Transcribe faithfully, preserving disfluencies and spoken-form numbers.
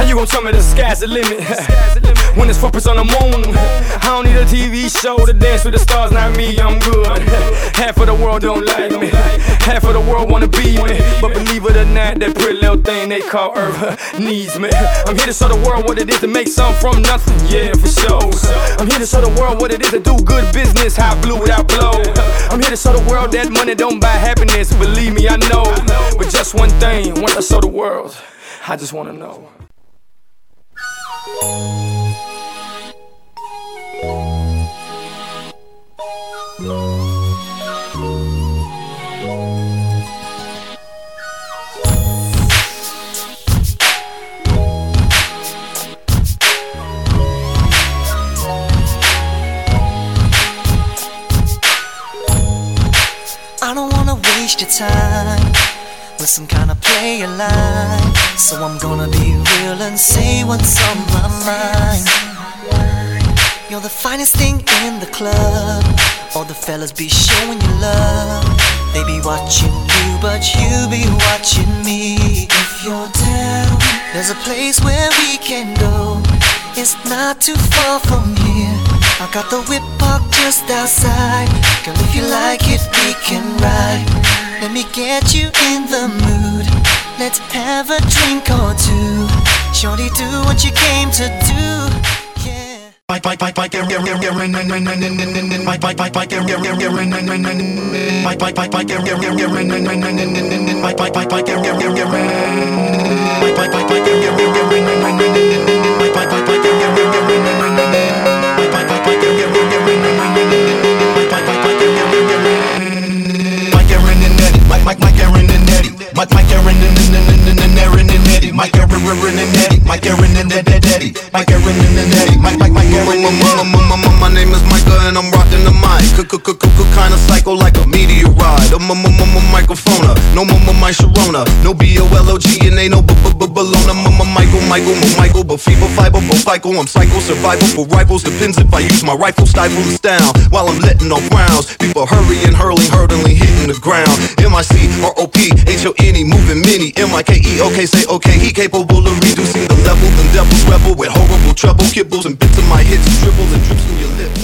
How you gon' tell me the sky's the limit? When there's footprints on the moon, I don't need a T V show to dance with the stars. Not me, I'm good. Half of the world don't like me, half of the world wanna be me. But believe it or not, that pretty little thing they call Earth needs me. I'm here to show the world what it is to make something from nothing, yeah, for sure. I'm here to show the world what it is to do good business, how blue without blow. I'm here to show the world that money don't buy happiness. Believe me, I know. But just one thing, when I show the world, I just wanna know. I don't wanna waste your time with some kind of player line, so I'm gonna be real and say what's on my mind. You're the finest thing in the club, all the fellas be showing you love. They be watching you, but you be watching me. If you're down, there's a place where we can go. It's not too far from here. I got the whip parked just outside. Girl, if you like it, we can ride. Let me get you in the mood. Let's have a drink or two. Shorty, do what you came to do. Yeah. Bike, bike, bike, bike, bike, bike, bike, bike, bike, bike, bike, bike, Mike, Mike, Aaron and Eddie. Mike, Mike, Aaron and Aaron and Eddie. Mike, Aaron and Eddie. Mike, Aaron and Eddie. Mike, Aaron and Eddie. Mike, Mike, Mike, Aaron and Eddie. My name is Micah and I'm rocking the mic. Kinda psycho like a meteorite. A microphone. No my Sharona. No B O L O G and ain't no Bologna. Michael, Michael, Michael, but fever, fiber, but FICO. I'm psycho, survival for rifles. Depends if I use my rifle, stifle this down while I'm letting off rounds. People hurrying, hurling, hurtling, hitting the ground. M I C R O P H O N E, moving mini. M I K E, okay, say okay. He capable of reducing the level. Then devils rebel with horrible treble. Kibbles and bits of my hits, dribbles and drips in your lips.